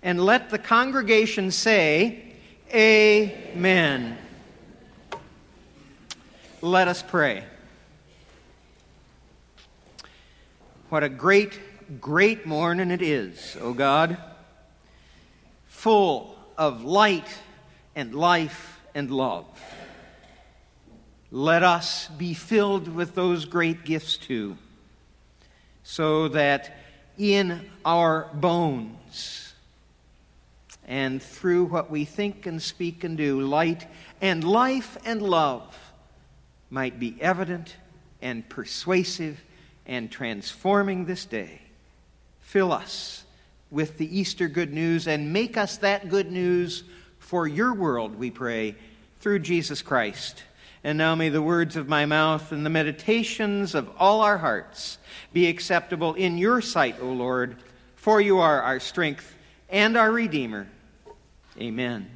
And let the congregation say, Amen. Let us pray. What a great, great morning it is, O God, full of light and life and love. Let us be filled with those great gifts too, so that in our bones and through what we think and speak and do, light and life and love might be evident and persuasive and transforming this day. Fill us with the Easter good news and make us that good news for your world, we pray, through Jesus Christ. And now may the words of my mouth and the meditations of all our hearts be acceptable in your sight, O Lord, for you are our strength and our Redeemer. Amen.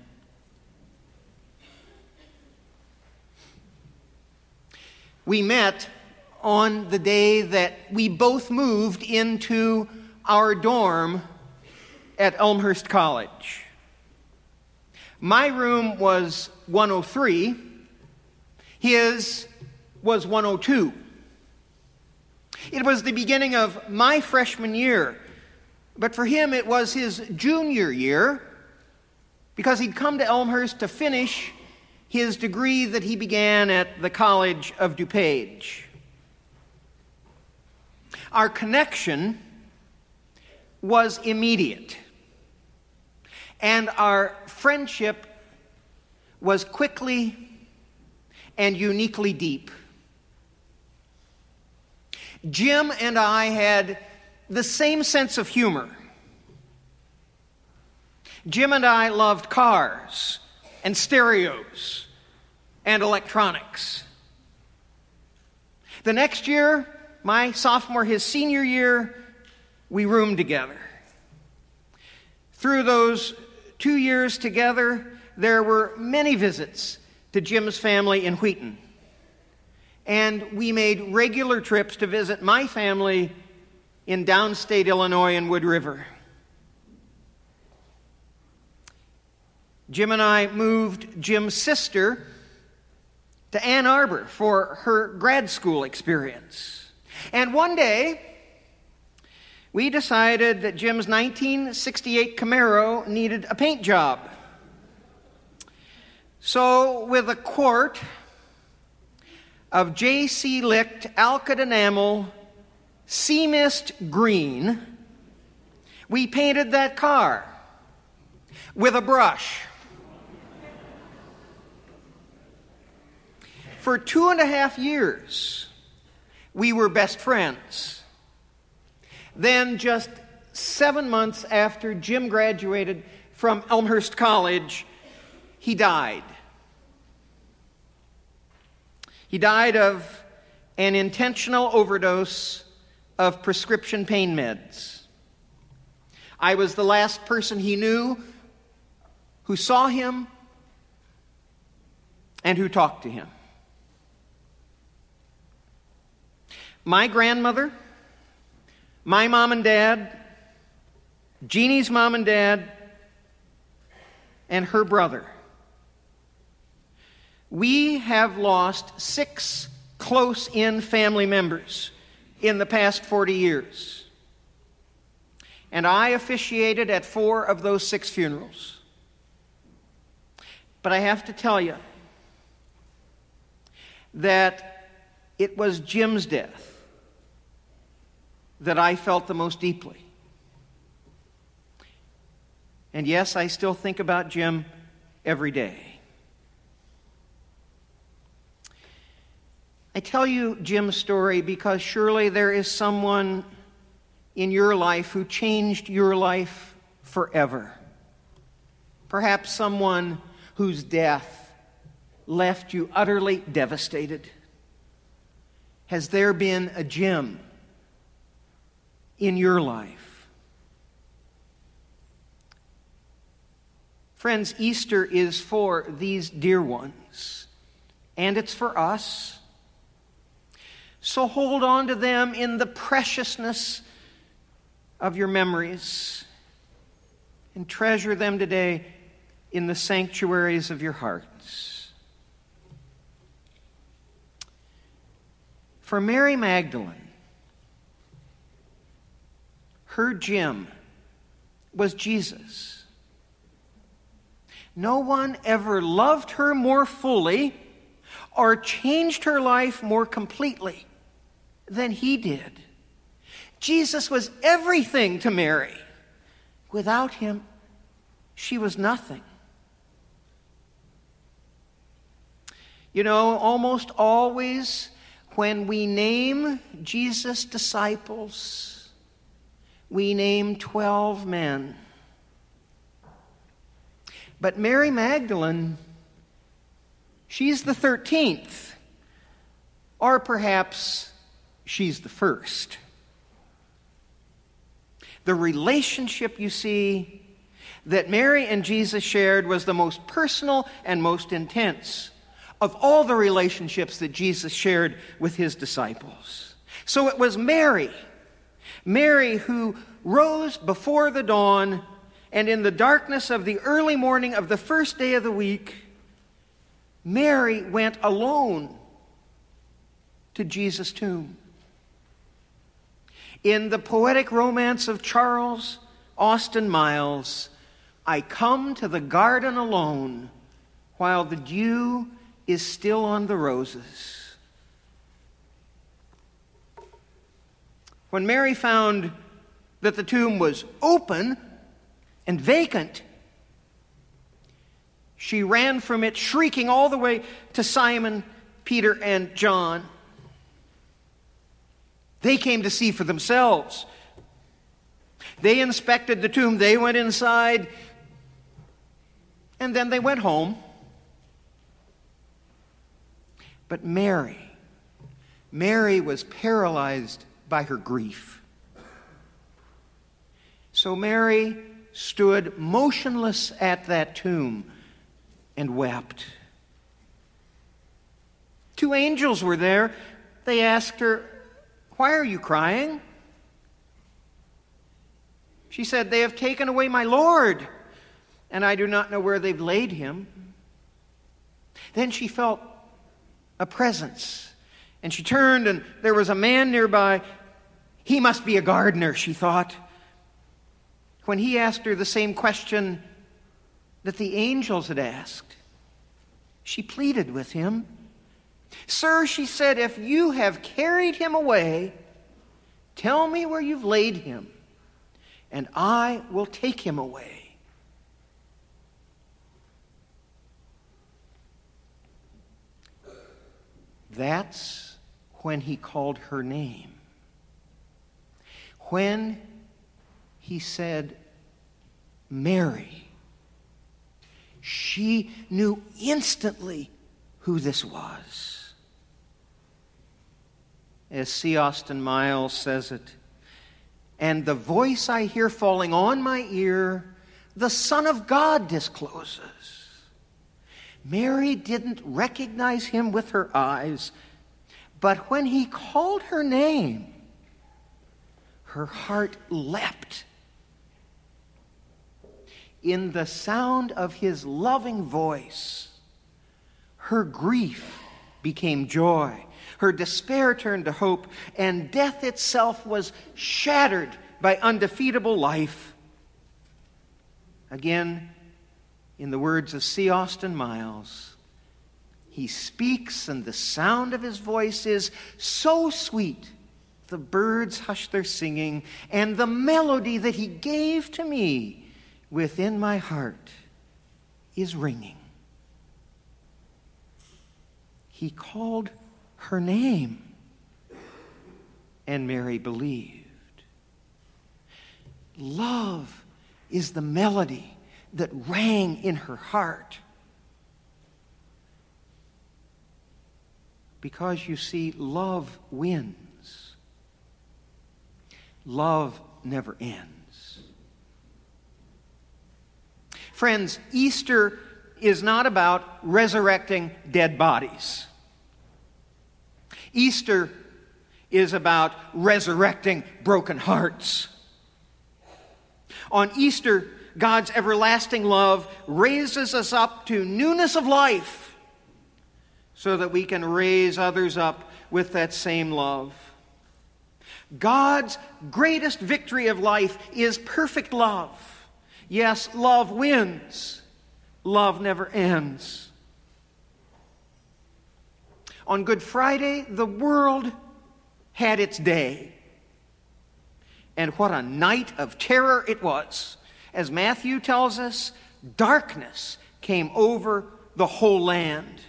We met on the day that we both moved into our dorm at Elmhurst College. My room was 103. His was 102. It was the beginning of my freshman year, but for him it was his junior year, because he'd come to Elmhurst to finish his degree that he began at the College of DuPage. Our connection was immediate, and our friendship was quickly and uniquely deep. Jim and I had the same sense of humor. Jim and I loved cars and stereos and electronics. The next year, my sophomore, his senior year, we roomed together. Through those 2 years together, there were many visits to Jim's family in Wheaton. And we made regular trips to visit my family in downstate Illinois and Wood River. Jim and I moved Jim's sister to Ann Arbor for her grad school experience. And one day, we decided that Jim's 1968 Camaro needed a paint job. So, with a quart of J.C. Licht Alkyd Enamel Sea Mist Green, we painted that car with a brush. For 2.5 years, we were best friends. Then, just 7 months after Jim graduated from Elmhurst College, he died. He died of an intentional overdose of prescription pain meds. I was the last person he knew who saw him and who talked to him. My grandmother, my mom and dad, Jeannie's mom and dad, and her brother. We have lost 6 close-in family members in the past 40 years. And I officiated at 4 of those 6 funerals. But I have to tell you that it was Jim's death that I felt the most deeply. And yes, I still think about Jim every day. I tell you Jim's story because surely there is someone in your life who changed your life forever. Perhaps someone whose death left you utterly devastated. Has there been a Jim in your life? Friends, Easter is for these dear ones, and it's for us. So hold on to them in the preciousness of your memories. and treasure them today in the sanctuaries of your hearts. For Mary Magdalene, her Jim was Jesus. No one ever loved her more fully or changed her life more completely than he did. Jesus was everything to Mary. Without him, she was nothing. You know, almost always when we name Jesus' disciples, we name 12 men. But Mary Magdalene, she's the 13th, or perhaps she's the first. The relationship, you see, that Mary and Jesus shared was the most personal and most intense of all the relationships that Jesus shared with his disciples. So it was Mary who rose before the dawn, and in the darkness of the early morning of the first day of the week, Mary went alone to Jesus' tomb. In the poetic romance of Charles Austin Miles, I come to the garden alone while the dew is still on the roses. When Mary found that the tomb was open and vacant, she ran from it, shrieking all the way to Simon, Peter, and John. They came to see for themselves. They inspected the tomb, they went inside, and then they went home. But Mary was paralyzed by her grief. So Mary stood motionless at that tomb and wept. 2 angels were there. They asked her, "Why are you crying?" She said, "They have taken away my Lord, and I do not know where they've laid him." Then she felt a presence, and she turned, and there was a man nearby. He must be a gardener, she thought. When he asked her the same question that the angels had asked, she pleaded with him. "Sir," she said, "if you have carried him away, tell me where you've laid him, and I will take him away." That's when he called her name. When he said, "Mary," she knew instantly who this was. As C. Austin Miles says it, "And the voice I hear falling on my ear, the Son of God discloses." Mary didn't recognize him with her eyes, but when he called her name, her heart leapt. In the sound of his loving voice, her grief became joy. Her despair turned to hope, and death itself was shattered by undefeatable life. Again, in the words of C. Austin Miles, he speaks, and the sound of his voice is so sweet, the birds hush their singing, and the melody that he gave to me within my heart is ringing. He called her name, and Mary believed. Love is the melody that rang in her heart. Because you see, love wins. Love never ends. Friends, Easter is not about resurrecting dead bodies. Easter is about resurrecting broken hearts. On Easter, God's everlasting love raises us up to newness of life so that we can raise others up with that same love. God's greatest victory of life is perfect love. Yes, love wins. Love never ends. On Good Friday, the world had its day. And what a night of terror it was. As Matthew tells us, darkness came over the whole land.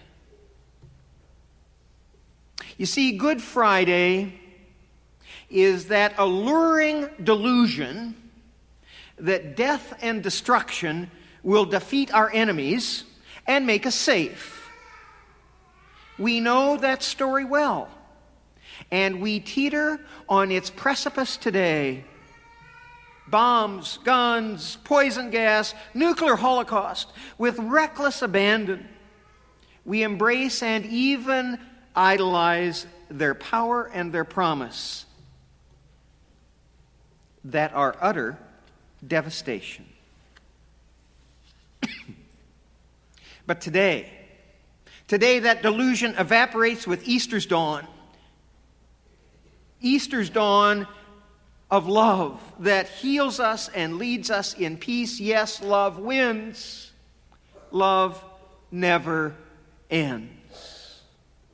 You see, Good Friday is that alluring delusion that death and destruction will defeat our enemies and make us safe. We know that story well, and we teeter on its precipice today. Bombs, guns, poison gas, nuclear holocaust, with reckless abandon. We embrace and even idolize their power and their promise that are utter devastation. But today that delusion evaporates with Easter's dawn. Easter's dawn of love that heals us and leads us in peace. Yes, love wins. Love never ends.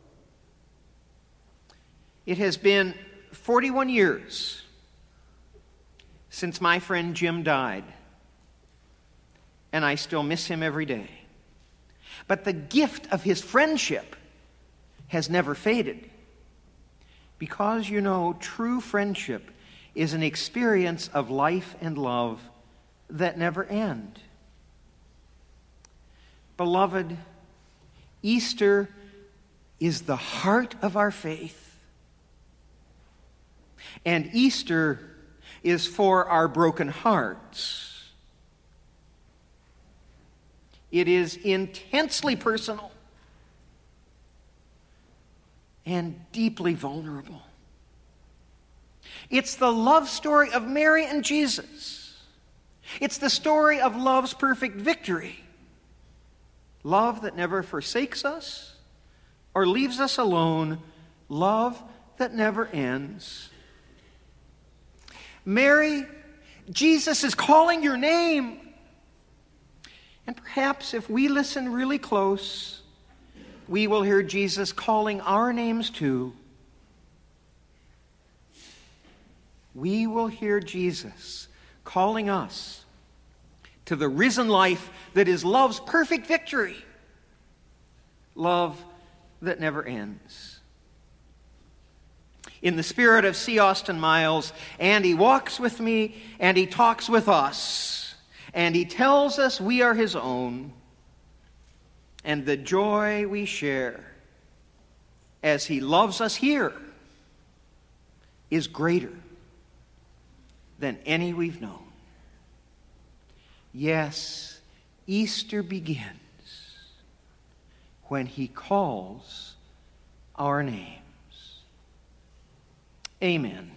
It has been 41 years since my friend Jim died, and I still miss him every day. But the gift of his friendship has never faded. Because, you know, true friendship is an experience of life and love that never end. Beloved, Easter is the heart of our faith. And Easter is for our broken hearts. It is intensely personal and deeply vulnerable. It's the love story of Mary and Jesus. It's the story of love's perfect victory. Love that never forsakes us or leaves us alone. Love that never ends. Mary, Jesus is calling your name. And perhaps if we listen really close, we will hear Jesus calling our names too. We will hear Jesus calling us to the risen life that is love's perfect victory. Love that never ends. In the spirit of C. Austin Miles, and he walks with me and he talks with us. And he tells us we are his own, and the joy we share as he loves us here is greater than any we've known. Yes, Easter begins when he calls our names. Amen.